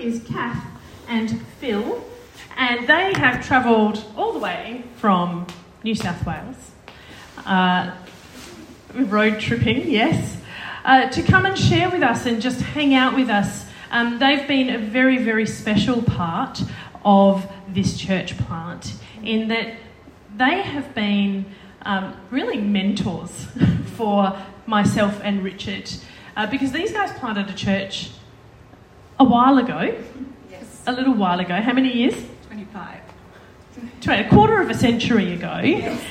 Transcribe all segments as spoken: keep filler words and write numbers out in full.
is Kath and Phil, and they have travelled all the way from New South Wales, uh, road tripping, yes, uh, to come and share with us and just hang out with us. Um, they've been a very, very special part of this church plant in that they have been um, really mentors for myself and Richard, uh, because these guys planted a church a while ago, yes. a little while ago. How many years? twenty-five. A quarter of a century ago. Yes.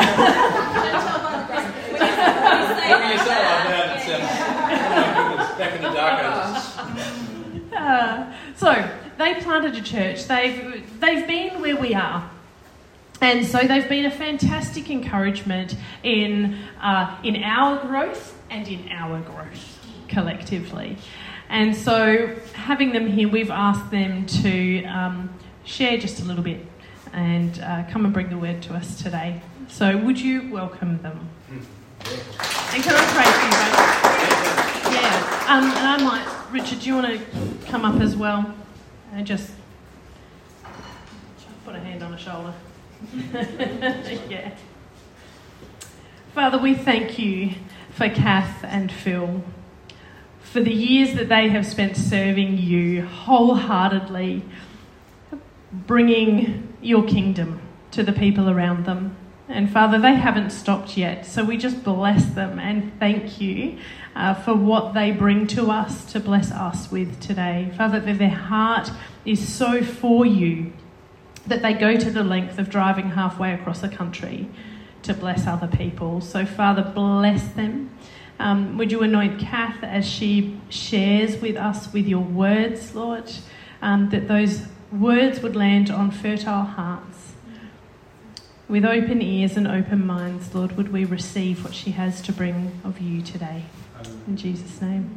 Back in the dark ages. Uh, so they planted a church. They've they've been where we are, and so they've been a fantastic encouragement in uh, in our growth and in our growth collectively. And so having them here, we've asked them to um, share just a little bit and uh, come and bring the word to us today. So would you welcome them? And can I pray for you both? Yeah. Um, and I might, Richard, do you want to come up as well? And just put a hand on a shoulder. Yeah. Father, we thank you for Kath and Phil, for the years that they have spent serving you wholeheartedly, bringing your kingdom to the people around them. And Father, they haven't stopped yet, so we just bless them and thank you uh, for what they bring to us to bless us with today. Father, that their heart is so for you that they go to the length of driving halfway across the country to bless other people. So Father, bless them. Um, would you anoint Kath as she shares with us with your words, Lord, um, that those words would land on fertile hearts. With open ears and open minds, Lord, would we receive what she has to bring of you today. In Jesus' name.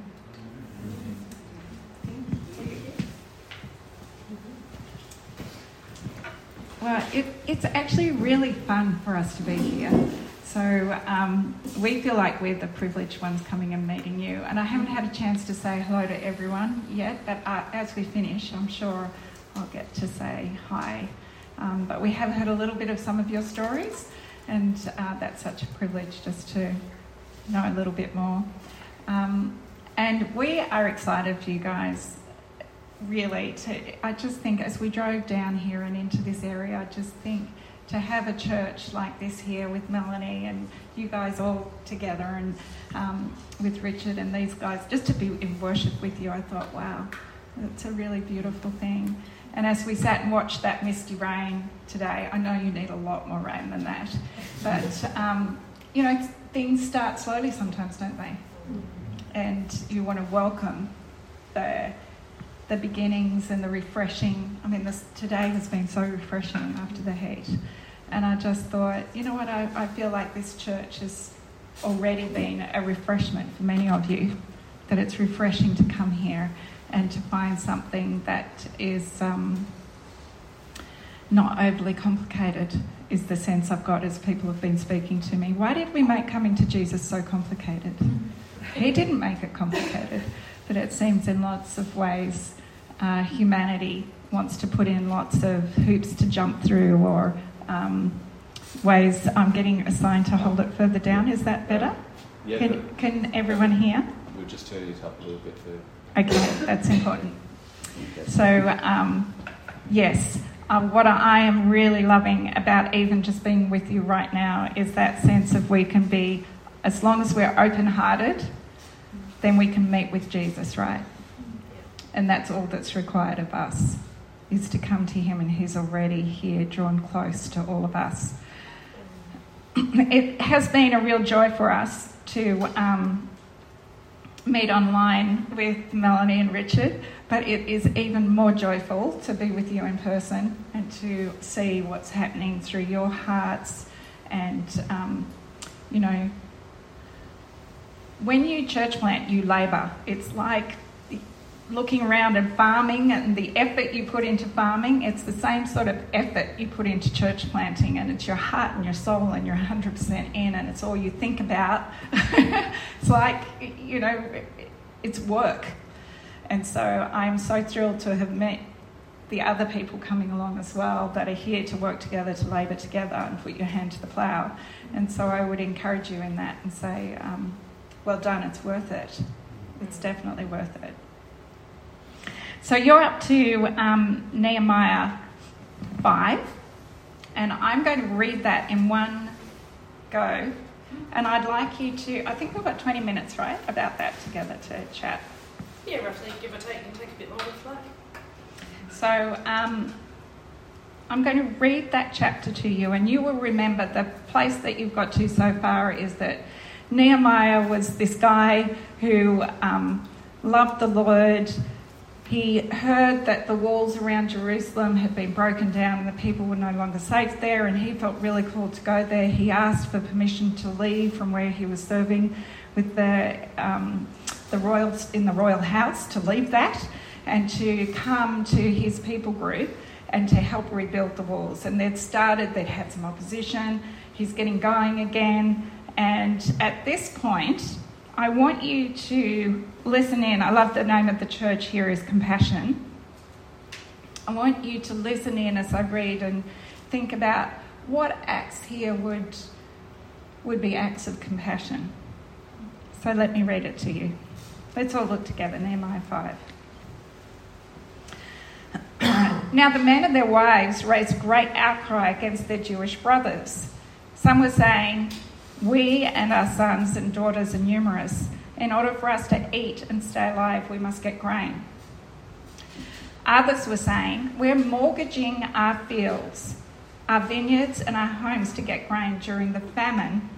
Well, it, it's actually really fun for us to be here. So um, we feel like we're the privileged ones coming and meeting you. And I haven't had a chance to say hello to everyone yet, but uh, as we finish, I'm sure I'll get to say hi. Um, but we have heard a little bit of some of your stories, and uh, that's such a privilege just to know a little bit more. Um, and we are excited for you guys, really. To, I just think as we drove down here and into this area, I just think to have a church like this here with Melanie and you guys all together, and um, with Richard and these guys, just to be in worship with you, I thought, wow, it's a really beautiful thing. And as we sat and watched that misty rain today, I know you need a lot more rain than that. But, um, you know, things start slowly sometimes, don't they? And you want to welcome the the beginnings and the refreshing. I mean, this today has been so refreshing after the heat. And I just thought, you know what, I, I feel like this church has already been a refreshment for many of you, that it's refreshing to come here and to find something that is um, not overly complicated, is the sense I've got as people have been speaking to me. Why did we make coming to Jesus so complicated? He didn't make it complicated, but it seems in lots of ways uh, humanity wants to put in lots of hoops to jump through, or um, ways. I'm getting assigned to hold it further down. Is that better? Yeah. Can, can everyone hear? We'll just turn it up a little bit too. Okay, that's important. So, um, yes, um, what I am really loving about even just being with you right now is that sense of we can be, as long as we're open-hearted, then we can meet with Jesus, right? And that's all that's required of us, is to come to him, and he's already here, drawn close to all of us. It has been a real joy for us to um, meet online with Melanie and Richard, but it is even more joyful to be with you in person and to see what's happening through your hearts. And, um, you know, when you church plant, you labour. It's like looking around and farming, and the effort you put into farming, it's the same sort of effort you put into church planting, and it's your heart and your soul, and you're one hundred percent in, and it's all you think about. It's like, you know, it's work. And so I'm so thrilled to have met the other people coming along as well that are here to work together, to labour together and put your hand to the plough. And so I would encourage you in that and say, um, well done, it's worth it. It's definitely worth it. So you're up to um, Nehemiah five, and I'm going to read that in one go. And I'd like you to, I think we've got twenty minutes, right, about that together to chat. Yeah, roughly, give or take, and take a bit longer for that. So um, I'm going to read that chapter to you, and you will remember the place that you've got to so far is that Nehemiah was this guy who um, loved the Lord. He heard that the walls around Jerusalem had been broken down and the people were no longer safe there, and he felt really called to go there. He asked for permission to leave from where he was serving with the um, the royals in the royal house, to leave that and to come to his people group and to help rebuild the walls. And they'd started, they'd had some opposition. He's getting going again. And at this point, I want you to listen in. I love the name of the church here is Compassion. I want you to listen in as I read and think about what acts here would, would be acts of compassion. So let me read it to you. Let's all look together, Nehemiah five. Now the men and their wives raised great outcry against their Jewish brothers. Some were saying, we and our sons and daughters are numerous. In order for us to eat and stay alive, we must get grain. Others were saying, we're mortgaging our fields, our vineyards and our homes to get grain during the famine.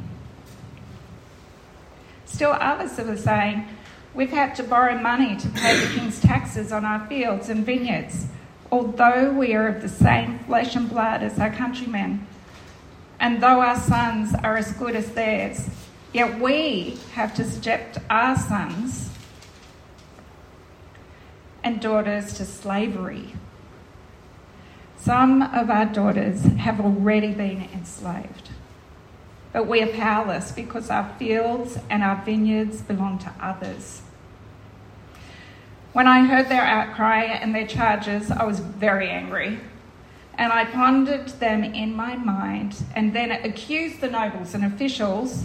Still others were saying, we've had to borrow money to pay the king's taxes on our fields and vineyards, although we are of the same flesh and blood as our countrymen, and though our sons are as good as theirs, yet we have to subject our sons and daughters to slavery. Some of our daughters have already been enslaved, but we are powerless because our fields and our vineyards belong to others. When I heard their outcry and their charges, I was very angry, and I pondered them in my mind and then accused the nobles and officials.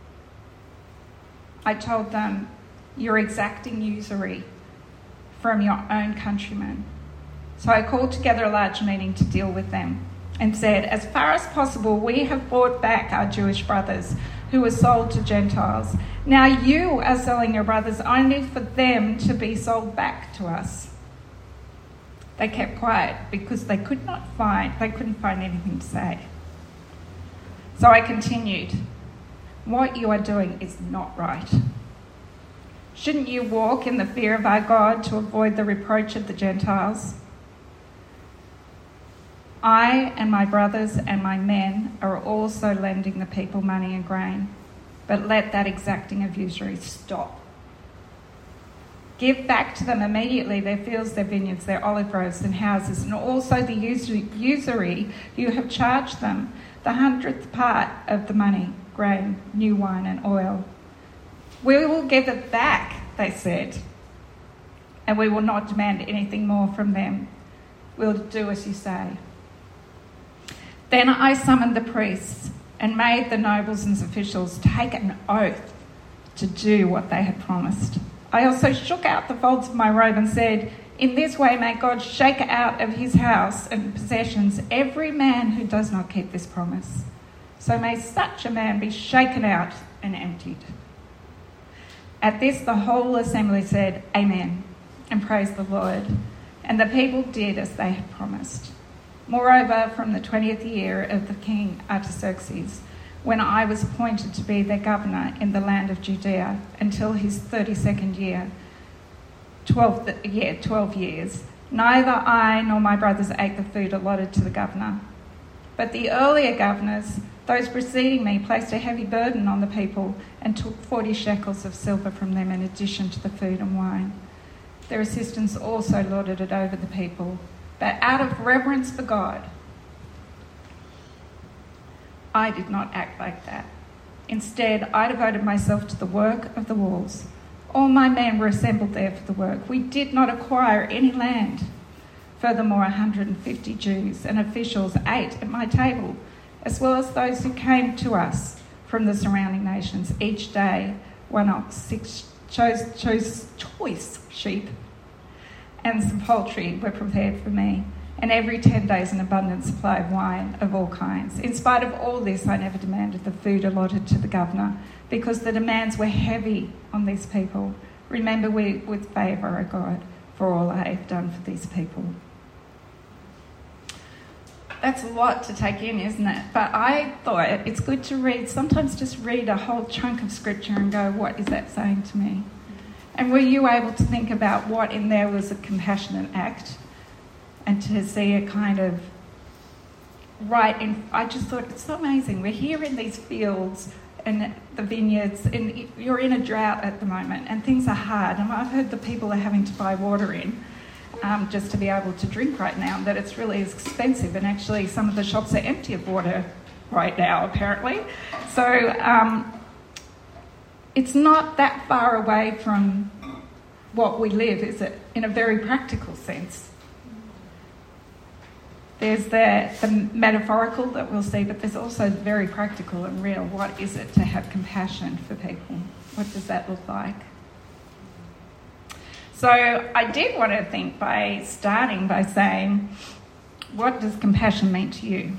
I told them, you're exacting usury from your own countrymen. So I called together a large meeting to deal with them and said, as far as possible, we have brought back our Jewish brothers who were sold to Gentiles. Now you are selling your brothers only for them to be sold back to us. They kept quiet because they could not find, they couldn't find anything to say. So I continued, what you are doing is not right. Shouldn't you walk in the fear of our God to avoid the reproach of the Gentiles? I and my brothers and my men are also lending the people money and grain, but let that exacting of usury stop. Give back to them immediately their fields, their vineyards, their olive groves and houses, and also the usury you have charged them, the hundredth part of the money, grain, new wine and oil. We will give it back, they said, and we will not demand anything more from them. We'll do as you say. Then I summoned the priests and made the nobles and officials take an oath to do what they had promised. I also shook out the folds of my robe and said, in this way may God shake out of his house and possessions every man who does not keep this promise. So may such a man be shaken out and emptied. At this the whole assembly said, Amen, and praised the Lord. And the people did as they had promised. Moreover, from the twentieth year of the king Artaxerxes, when I was appointed to be their governor in the land of Judea, until his thirty-second year, twelve, yeah, twelve years, neither I nor my brothers ate the food allotted to the governor. But the earlier governors, those preceding me, placed a heavy burden on the people and took forty shekels of silver from them in addition to the food and wine. Their assistants also lorded it over the people, but out of reverence for God, I did not act like that. Instead, I devoted myself to the work of the walls. All my men were assembled there for the work. We did not acquire any land. Furthermore, one hundred fifty Jews and officials ate at my table, as well as those who came to us from the surrounding nations. Each day, one ox, six chose, chose choice sheep, and some poultry were prepared for me. And every ten days, an abundant supply of wine of all kinds. In spite of all this, I never demanded the food allotted to the governor, because the demands were heavy on these people. Remember we with favour, O God, for all I have done for these people. That's a lot to take in, isn't it? But I thought it's good to read, sometimes just read a whole chunk of scripture and go, what is that saying to me? And were you able to think about what in there was a compassionate act? And to see a kind of right in, I just thought it's so amazing. We're here in these fields and the vineyards, and you're in a drought at the moment, and things are hard. And I've heard the people are having to buy water in um, just to be able to drink right now, that it's really expensive. And actually, some of the shops are empty of water right now, apparently. So um, it's not that far away from what we live, is it? In a very practical sense. There's the, the metaphorical that we'll see, but there's also very practical and real. What is it to have compassion for people? What does that look like? So I did want to think by starting by saying, what does compassion mean to you?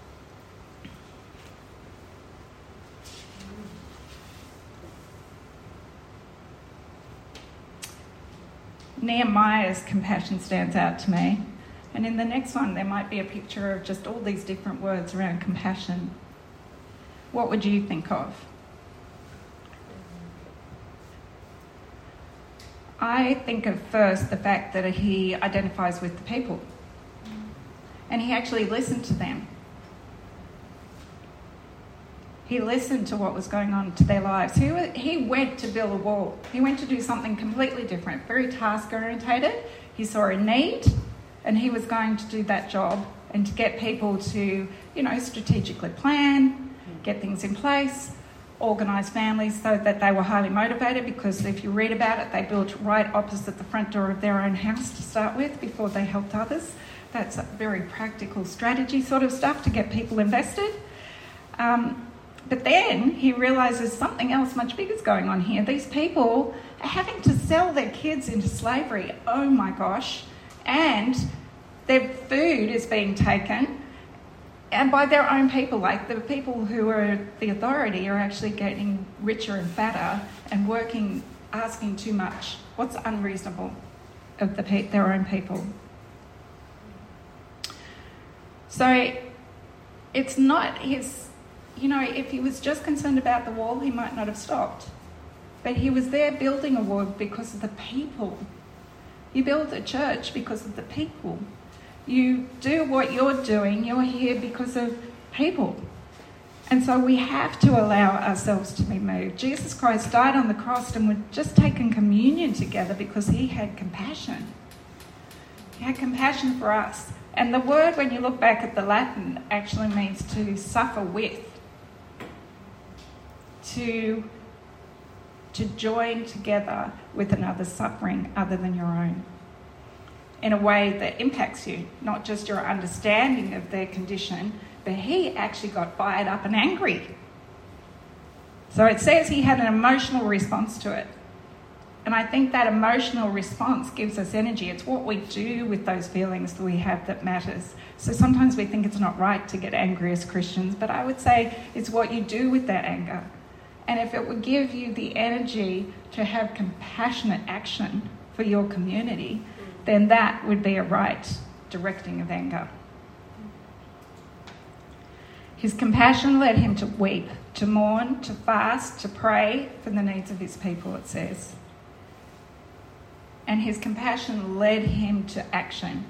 Nehemiah's compassion stands out to me. And in the next one, there might be a picture of just all these different words around compassion. What would you think of? I think of first the fact that he identifies with the people. And he actually listened to them. He listened to what was going on to their lives. He, he went to build a wall. He went to do something completely different, very task-orientated. He saw a need, and he was going to do that job and to get people to, you know, strategically plan, get things in place, organise families so that they were highly motivated, because if you read about it, they built right opposite the front door of their own house to start with before they helped others. That's a very practical strategy sort of stuff to get people invested. Um, but then he realises something else much bigger is going on here. These people are having to sell their kids into slavery. Oh my gosh. And their food is being taken, and by their own people, like the people who are the authority are actually getting richer and fatter and working, asking too much. What's unreasonable of the pe- their own people? So it's not his, you know, if he was just concerned about the wall, he might not have stopped. But he was there building a wall because of the people. You build a church because of the people. You do what you're doing, you're here because of people. And so we have to allow ourselves to be moved. Jesus Christ died on the cross, and we've just taken communion together because he had compassion. He had compassion for us. And the word, when you look back at the Latin, actually means to suffer with. To to join together with another's suffering other than your own, in a way that impacts you, not just your understanding of their condition, but he actually got fired up and angry. So it says he had an emotional response to it. And I think that emotional response gives us energy. It's what we do with those feelings that we have that matters. So sometimes we think it's not right to get angry as Christians, but I would say it's what you do with that anger. And if it would give you the energy to have compassionate action for your community, then that would be a right directing of anger. His compassion led him to weep, to mourn, to fast, to pray for the needs of his people, it says. And his compassion led him to action.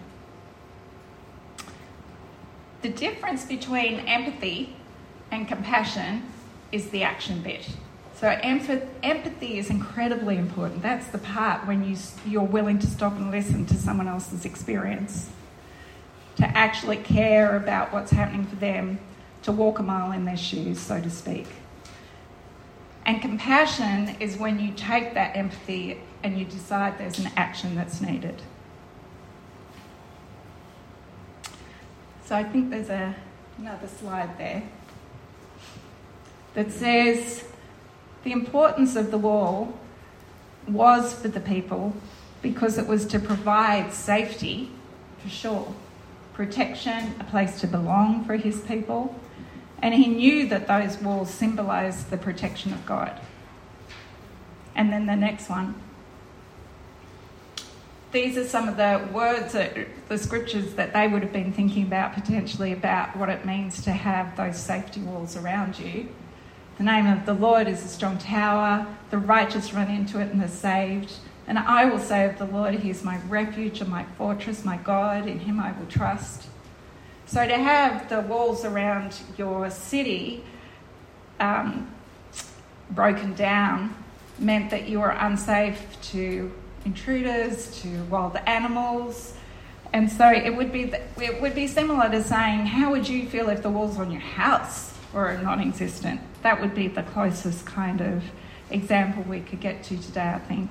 The difference between empathy and compassion is the action bit. So empathy is incredibly important. That's the part when you, you're willing to stop and listen to someone else's experience, to actually care about what's happening for them, to walk a mile in their shoes, so to speak. And compassion is when you take that empathy and you decide there's an action that's needed. So I think there's a, another slide there that says the importance of the wall was for the people because it was to provide safety, for sure, protection, a place to belong for his people, and he knew that those walls symbolised the protection of God. And then the next one. These are some of the words, that, the scriptures that they would have been thinking about potentially about what it means to have those safety walls around you. The name of the Lord is a strong tower. The righteous run into it and are saved. And I will say of the Lord, he is my refuge and my fortress, my God. In him I will trust. So to have the walls around your city um, broken down meant that you were unsafe to intruders, to wild animals. And so it would be it would be similar to saying, how would you feel if the walls on your house were non-existent? That would be the closest kind of example we could get to today, I think.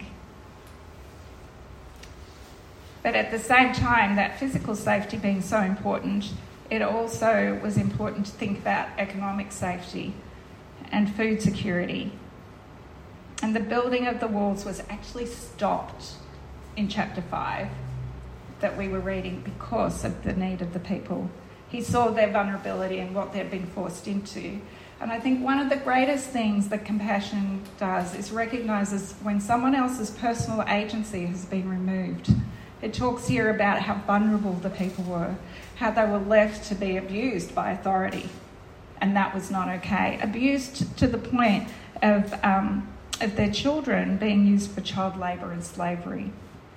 But at the same time, that physical safety being so important, it also was important to think about economic safety and food security. And the building of the walls was actually stopped in chapter five that we were reading because of the need of the people. He saw their vulnerability and what they'd been forced into. And I think one of the greatest things that compassion does is recognises when someone else's personal agency has been removed. It talks here about how vulnerable the people were, how they were left to be abused by authority. And that was not okay. Abused to the point of... Um, of their children being used for child labour and slavery.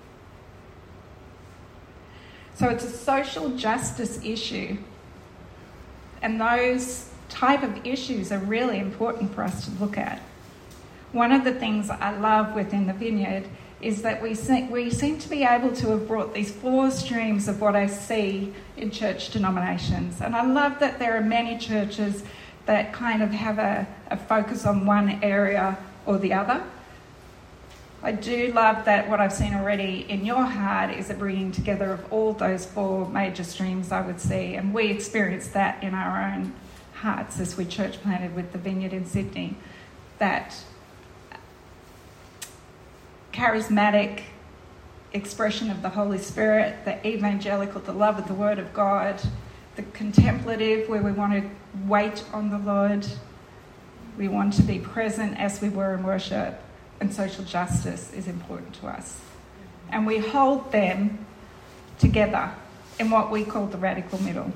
So it's a social justice issue, and those type of issues are really important for us to look at. One of the things I love within the Vineyard is that we se- we seem to be able to have brought these four streams of what I see in church denominations, and I love that there are many churches that kind of have a, a focus on one area or the other. I do love that what I've seen already in your heart is a bringing together of all those four major streams, I would say, and we experienced that in our own hearts as we church planted with the Vineyard in Sydney, that charismatic expression of the Holy Spirit, the evangelical, the love of the Word of God, the contemplative, where we want to wait on the Lord. We want to be present as we were in worship, and social justice is important to us. And we hold them together in what we call the radical middle.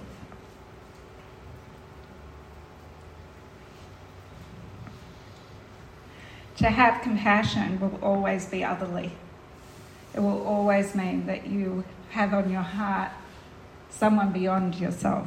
To have compassion will always be otherly. It will always mean that you have on your heart someone beyond yourself.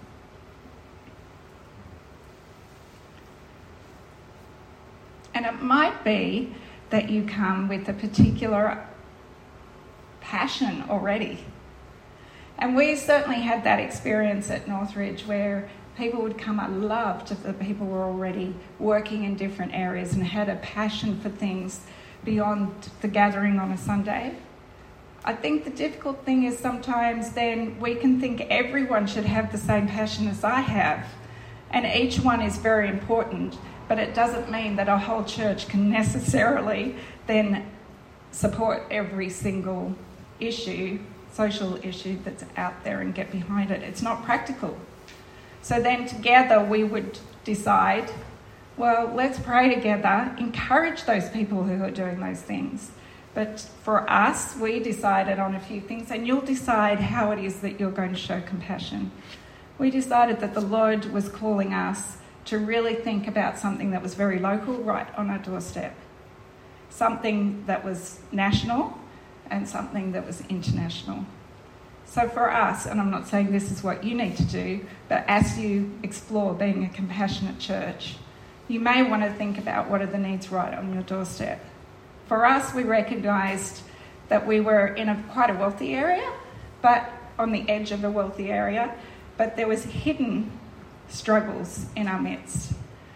And it might be that you come with a particular passion already. And we certainly had that experience at Northridge where people would come. I loved if the people were already working in different areas and had a passion for things beyond the gathering on a Sunday. I think the difficult thing is sometimes then we can think everyone should have the same passion as I have. And each one is very important. But it doesn't mean that a whole church can necessarily then support every single issue, social issue that's out there and get behind it. It's not practical. So then together we would decide, well, let's pray together, encourage those people who are doing those things. But for us, we decided on a few things, and you'll decide how it is that you're going to show compassion. We decided that the Lord was calling us to really think about something that was very local, right on our doorstep. Something that was national and something that was international. So for us, and I'm not saying this is what you need to do, but as you explore being a compassionate church, you may want to think about what are the needs right on your doorstep. For us, we recognised that we were in a quite a wealthy area, but on the edge of a wealthy area, but there was hidden struggles in our midst.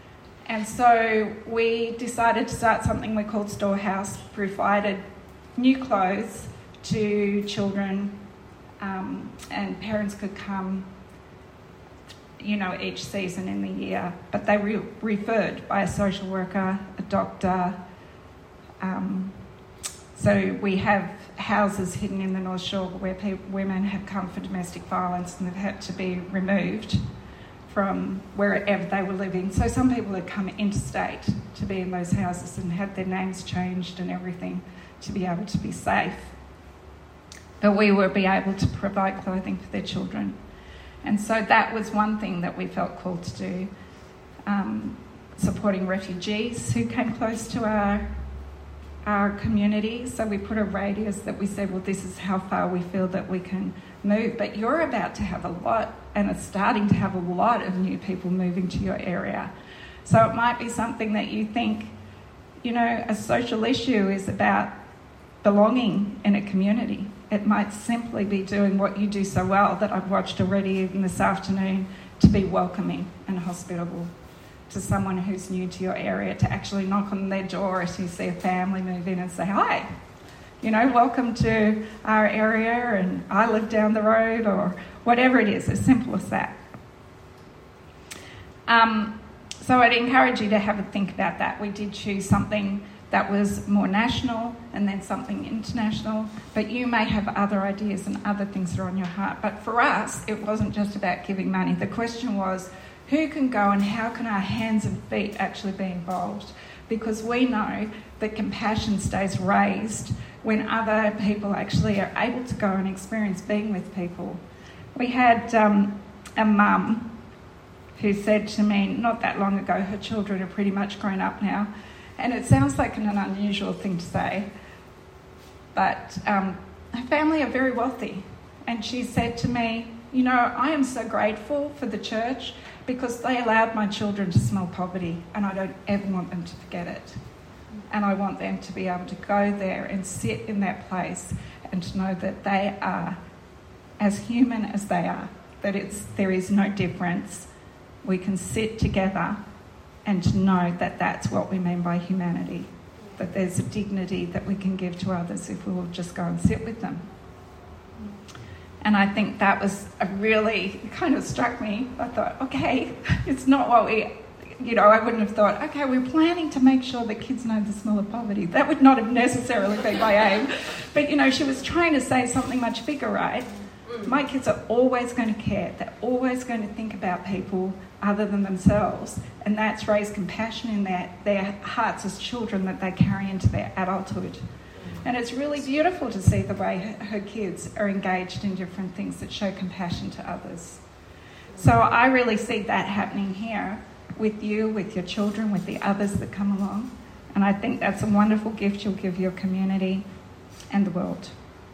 and so we decided to start something we called Storehouse, provided new clothes to children, um, and parents could come, you know, each season in the year, but they were referred by a social worker, a doctor. Um, so we have houses hidden in the North Shore where pe- women have come for domestic violence and they've had to be removed from wherever they were living. So some people had come interstate to be in those houses and had their names changed and everything to be able to be safe. But we would be able to provide clothing for their children. And so that was one thing that we felt called to do, um, supporting refugees who came close to our our community. So we put a radius that we said, well, this is how far we feel that we can move. But you're about to have a lot, and it's starting to have a lot of new people moving to your area. So it might be something that you think, you know, a social issue is about belonging in a community. It might simply be doing what you do so well that I've watched already even this afternoon, to be welcoming and hospitable to someone who's new to your area, to actually knock on their door as you see a family move in and say, hi, you know, welcome to our area and I live down the road, or whatever it is, as simple as that. Um, so I'd encourage you to have a think about that. We did choose something that was more national and then something international, but you may have other ideas and other things that are on your heart. But for us, it wasn't just about giving money. The question was, who can go and how can our hands and feet actually be involved? Because we know that compassion stays raised when other people actually are able to go and experience being with people. We had um, a mum who said to me not that long ago, her children are pretty much grown up now, and it sounds like an unusual thing to say, but um, her family are very wealthy. And she said to me, you know, I am so grateful for the church because they allowed my children to smell poverty, and I don't ever want them to forget it. And I want them to be able to go there and sit in that place and to know that they are as human as they are, that it's there is no difference. We can sit together and to know that that's what we mean by humanity, that there's a dignity that we can give to others if we will just go and sit with them. And I think that was a really, kind of struck me. I thought, okay, it's not what we, you know, I wouldn't have thought, okay, we're planning to make sure that kids know the smell of poverty. That would not have necessarily been my aim. But, you know, she was trying to say something much bigger, right? My kids are always going to care. They're always going to think about people other than themselves. And that's raised compassion in their, their hearts as children that they carry into their adulthood. And it's really beautiful to see the way her, her kids are engaged in different things that show compassion to others. So I really see that happening here with you, with your children, with the others that come along. And I think that's a wonderful gift you'll give your community and the world.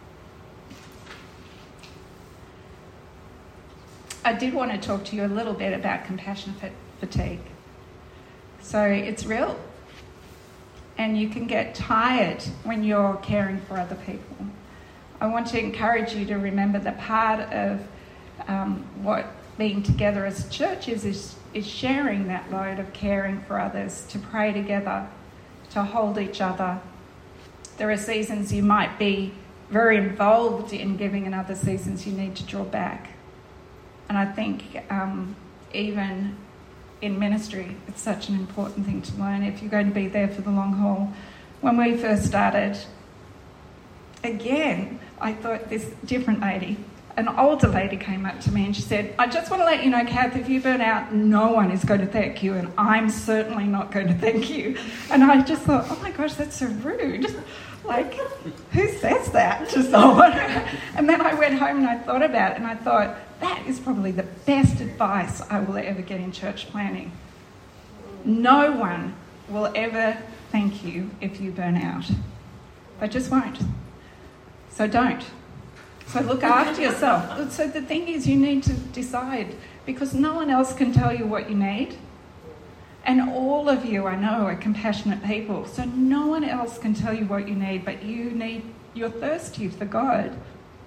I did want to talk to you a little bit about compassion fatigue. So it's real. And you can get tired when you're caring for other people. I want to encourage you to remember that part of um, what being together as a church is, is, is sharing that load of caring for others, to pray together, to hold each other. There are seasons you might be very involved in giving, and other seasons you need to draw back. And I think um, even in ministry, it's such an important thing to learn if you're going to be there for the long haul. When we first started, again, I thought this different lady, an older lady, came up to me and she said, I just want to let you know, Kath, if you burn out, no one is going to thank you, and I'm certainly not going to thank you. And I just thought, oh my gosh, that's so rude. Like, who says that to someone? And then I went home and I thought about it, and I thought, that is probably the best advice I will ever get in church planning. No one will ever thank you if you burn out. They just won't. So don't. So look after yourself. So the thing is, you need to decide, because no one else can tell you what you need. And all of you, I know, are compassionate people. So no one else can tell you what you need, but you need, you're thirsty for God.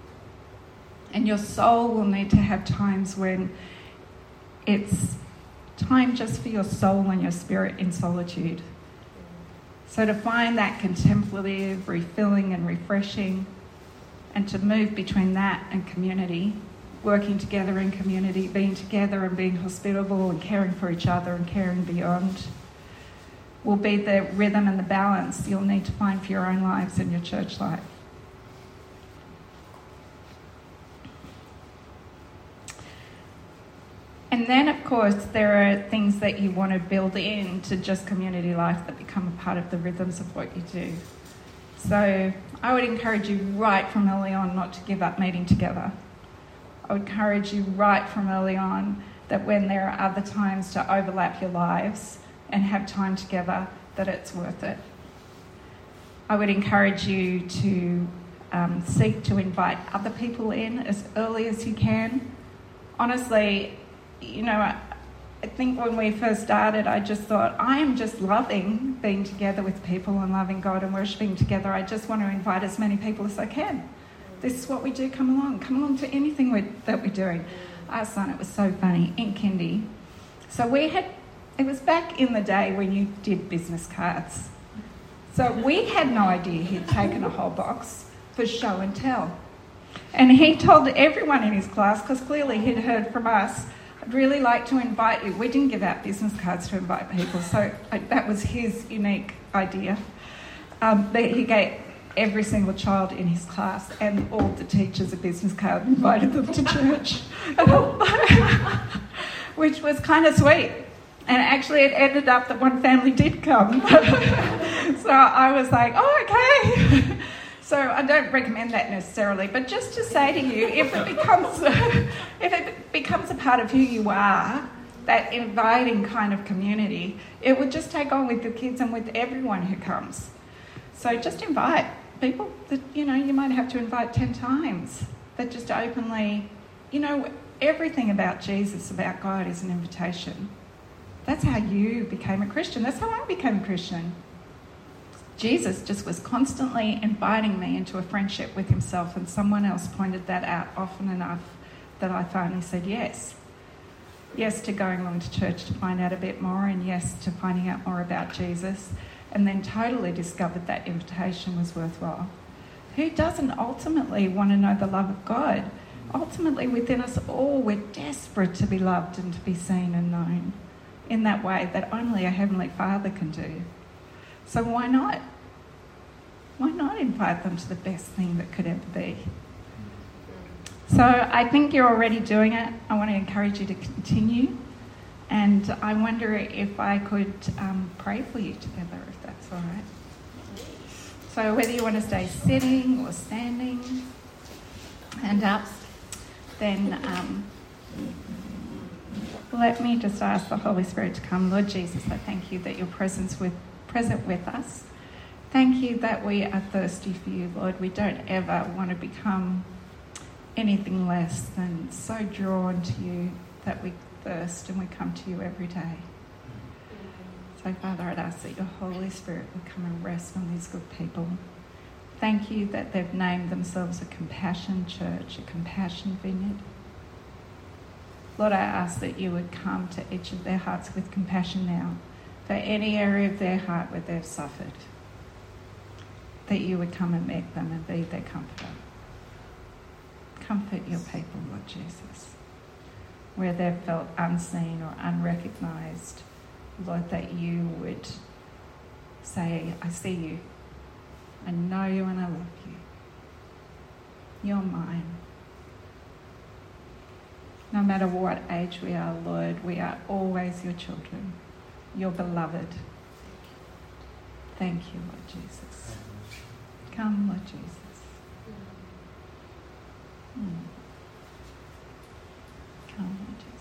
And your soul will need to have times when it's time just for your soul and your spirit in solitude. So to find that contemplative, refilling and refreshing, and to move between that and community, working together in community, being together and being hospitable and caring for each other and caring beyond, will be the rhythm and the balance you'll need to find for your own lives and your church life. And then, of course, there are things that you want to build in to just community life that become a part of the rhythms of what you do. So I would encourage you right from early on not to give up meeting together. I would encourage you right from early on that when there are other times to overlap your lives and have time together, that it's worth it. I would encourage you to um, seek to invite other people in as early as you can. Honestly, you know, I, I think when we first started, I just thought, I am just loving being together with people and loving God and worshipping together. I just want to invite as many people as I can. This is what we do. Come along. Come along to anything we, that we're doing. Our son, it was so funny, in kindy. So we had, it was back in the day when you did business cards. So we had no idea he'd taken a whole box for show and tell. And he told everyone in his class, because clearly he'd heard from us, I'd really like to invite you. We didn't give out business cards to invite people, so that was his unique idea. Um, but he gave every single child in his class and all the teachers a business card and invited them to church, which was kind of sweet. And actually it ended up that one family did come. So I was like, oh, okay. So I don't recommend that necessarily, but just to say to you, if it becomes if it becomes a part of who you are, that inviting kind of community, it would just take on with the kids and with everyone who comes. So just invite people that, you know, you might have to invite ten times, that just openly, you know, everything about Jesus, about God is an invitation. That's how you became a Christian. That's how I became a Christian. Jesus just was constantly inviting me into a friendship with himself, and someone else pointed that out often enough that I finally said yes. Yes to going along to church to find out a bit more, and yes to finding out more about Jesus, and then totally discovered that invitation was worthwhile. Who doesn't ultimately want to know the love of God? Ultimately, within us all, we're desperate to be loved and to be seen and known in that way that only a Heavenly Father can do. So why not? Why not invite them to the best thing that could ever be? So I think you're already doing it. I want to encourage you to continue. And I wonder if I could um, pray for you together, if that's all right. So whether you want to stay sitting or standing and up, then um, let me just ask the Holy Spirit to come. Lord Jesus, I thank you that your presence with present with us. Thank you that we are thirsty for you, Lord. We don't ever want to become anything less than so drawn to you that we thirst and we come to you every day. So, Father, I'd ask that your Holy Spirit would come and rest on these good people. Thank you that they've named themselves a compassion church, a compassion vineyard. Lord, I ask that you would come to each of their hearts with compassion now, for any area of their heart where they've suffered, that you would come and meet them and be their comforter. Comfort your people, Lord Jesus, where they've felt unseen or unrecognised. Lord, that you would say, I see you, I know you and I love you. You're mine. No matter what age we are, Lord, we are always your children. Your beloved. Thank you, Lord Jesus. Come, Lord Jesus. Mm. Come, Lord Jesus.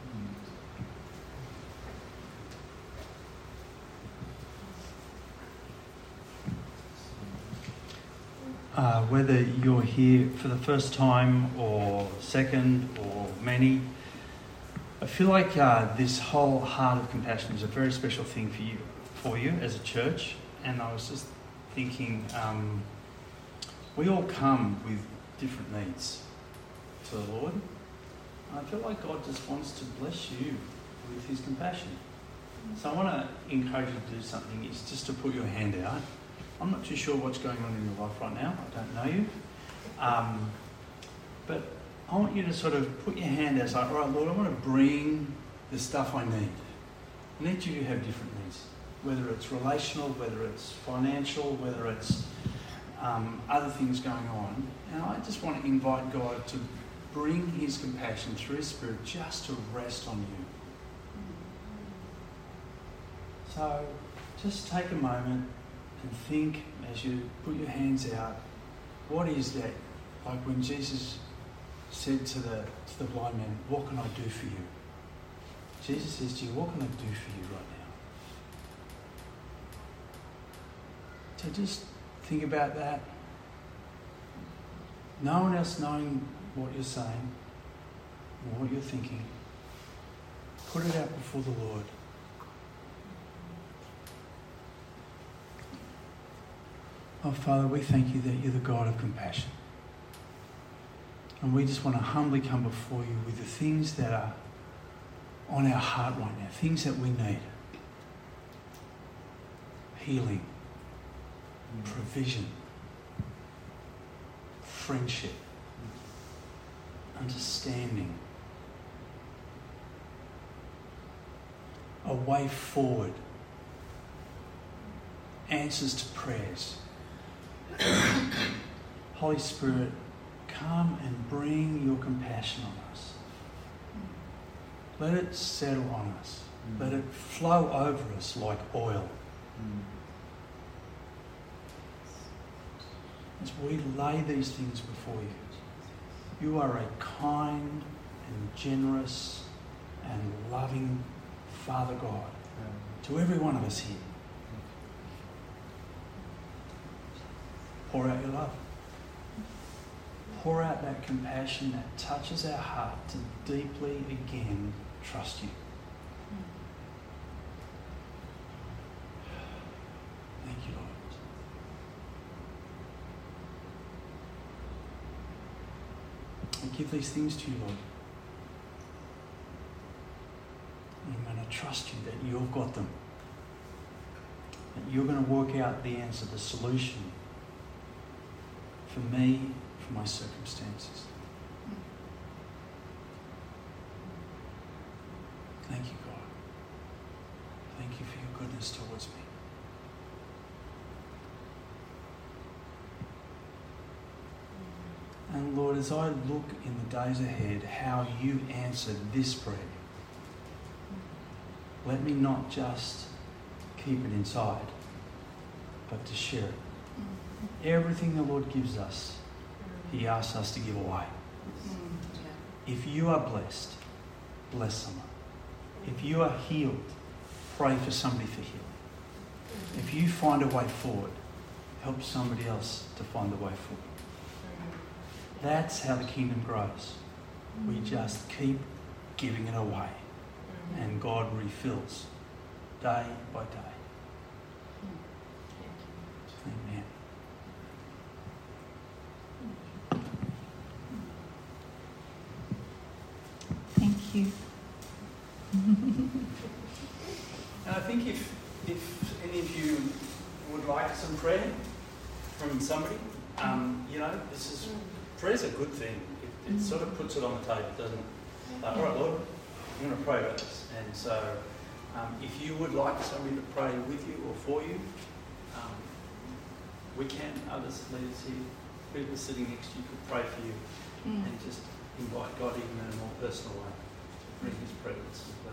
Uh, whether you're here for the first time or second or many, I feel like uh, this whole Heart of Compassion is a very special thing for you, for you as a church. And I was just thinking, um, we all come with different needs to the Lord. And I feel like God just wants to bless you with his compassion. So I want to encourage you to do something, is just to put your hand out. I'm not too sure what's going on in your life right now. I don't know you. Um, but I want you to sort of put your hand out, like, all right, Lord, I want to bring the stuff I need. And each of you have different needs, whether it's relational, whether it's financial, whether it's um, other things going on. And I just want to invite God to bring his compassion through his Spirit just to rest on you. So just take a moment and think as you put your hands out, what is that? Like when Jesus said to the, to the blind man, what can I do for you? Jesus says to you, what can I do for you right now? So just think about that. No one else knowing what you're saying or what you're thinking. Put it out before the Lord. Oh, Father, we thank you that you're the God of compassion. And we just want to humbly come before you with the things that are on our heart right now, things that we need. Healing, provision, friendship, understanding, a way forward, answers to prayers. Holy Spirit, come and bring your compassion on us. Let it settle on us. Mm. Let it flow over us like oil. Mm. As we lay these things before you, you are a kind and generous and loving Father God mm. to every one of us here. Pour out your love. Pour out that compassion that touches our heart to deeply again trust you. Thank you, Lord. I give these things to you, Lord. And I'm going to trust you that you've got them. That you're going to work out the answer, the solution for me, for my circumstances. Thank you, God. Thank you for your goodness towards me. And Lord, as I look in the days ahead, how you answered this prayer, let me not just keep it inside, but to share it. Everything the Lord gives us, he asks us to give away. If you are blessed, bless someone. If you are healed, pray for somebody for healing. If you find a way forward, help somebody else to find a way forward. That's how the kingdom grows. We just keep giving it away. And God refills day by day. Amen. Thank you. And I think if if any of you would like some prayer from somebody, um, you know, this is prayer's a good thing. It, it sort of puts it on the table, doesn't it? Uh, all right, Lord, I'm going to pray about this. And so, um, if you would like somebody to pray with you or for you, um, we can. Others, leaders here, people sitting next to you could pray for you, mm. and just invite God even in a more personal way to bring His presence.